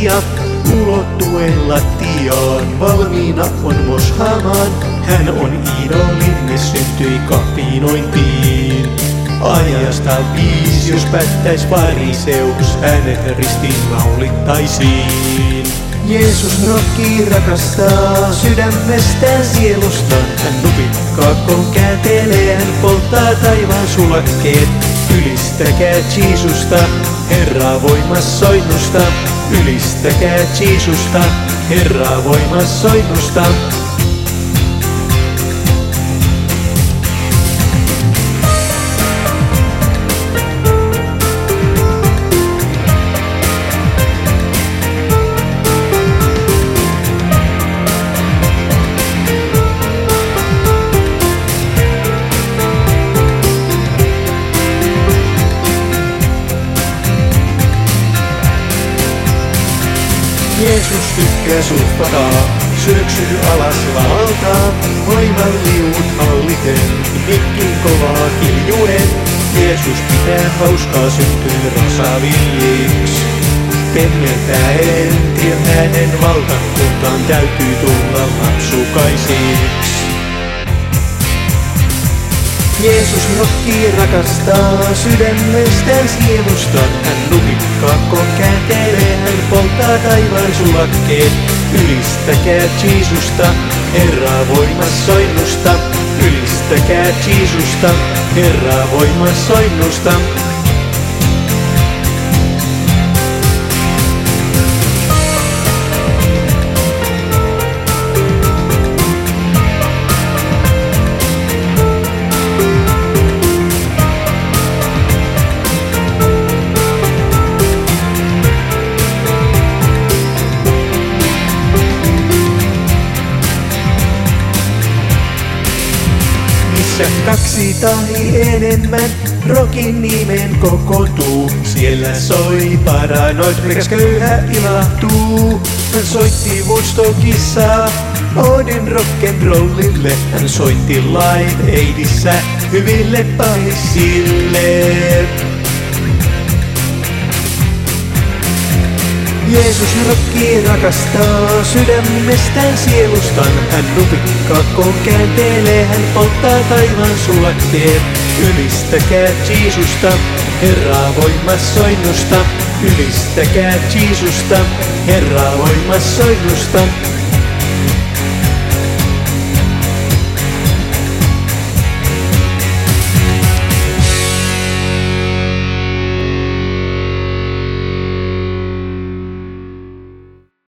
ja ulottuen lattiaan. Valmiina on Moshaman, hän on idolin, syntyi kapinointiin. Ajasta 5, jos päättäis fariseus, hänet ristiinnaulittaisiin. Jeesus rokkii rakastaa sydämestään sielustaan. Hän nutikkaakkoon kääntelee, hän polttaa taivaan sulakkeet. Ylistäkää Jeesusta, Herraa voimassoinnusta. Ylistäkää Jeesusta, Herraa voimassoinnusta. Jeesus tykkää surffata, syöksyy alas lavalta, voimalliut halliten, mikkin kovaa kiljuen. Jeesus pitää hauskaa, syntyy rosavilliksi. Temmeltäen tie hänen valtakuntaan, täytyy tulla lapsukaisiksi. Jeesus rokkii rakastaa sydämestään sielustaan. Hän nutikkaakkoon kääntelee, hän polttaa taivaan sulakkeet. Ylistäkää Jeesusta, Herraa voimassoinnusta. Ylistäkää Jeesusta, Herraa voimassoinnusta. Missä 2 tai enemmän rokin nimen kokoontuu, siellä soi paranoid, rikas köyhä ilahtuu. Hän soitti Woodstockissa Odin rock'n'rollille, hän soitti Live Aidissä hyville paisille. Jeesus rokkii rakastaa sydämestään sielustaan. Hän nutikkaakkoon kääntelee, hän polttaa taivaan sulakkeet. Ylistäkää Jeesusta, Herraa voimassoinnusta. Ylistäkää Jeesusta, Herraa voimassoinnusta.